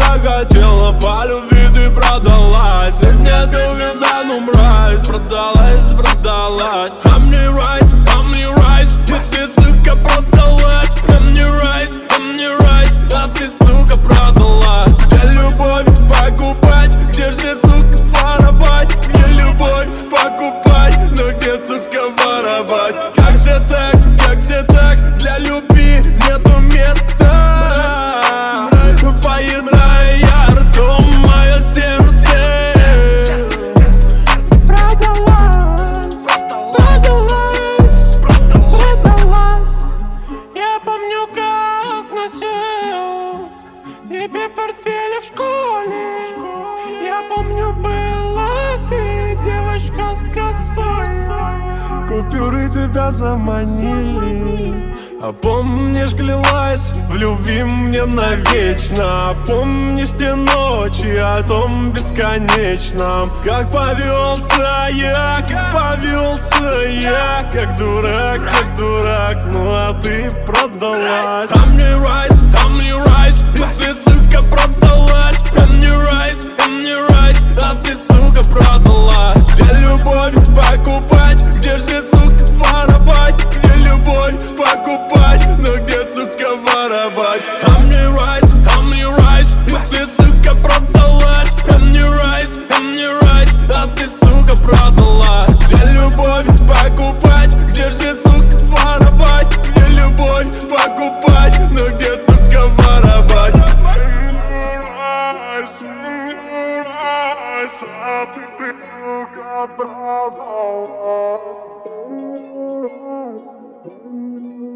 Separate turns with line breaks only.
хотела по любви, ты продалась. Сегодня ты угадала, ну мразь, продалась, продалась. I'm не райс, и ты, сука, продалась. I'm не райс, а ты, сука, продалась. Где любовь покупать, где же, сука, воровать? Где любовь покупать, но где, сука, воровать? Как же так, для любви нету места. Поедая я ртом мое сердце. Продалась. Я помню, как носил тебе портфели в школе. Я помню, была ты девочка с косой. Купюры тебя заманили. А помнишь, клялась в любви мне навечно. Помнишь те ночи о том бесконечном. Как повелся я, как дурак, ну а ты продалась. I'm не райс, и ты, сука, продалась. I'm не райс, а ты, сука, продалась. Где любовь покупать, где же, сука, воровать? Где любовь покупать, но где, сука, воровать? I'm не райс, и ты, сука, продалась. I'm не райс, а ты, сука, продалась. Где любовь покупать, где же, сука, воровать? Где любовь покупать, но где, сука, воровать? А ты, сука, продалась.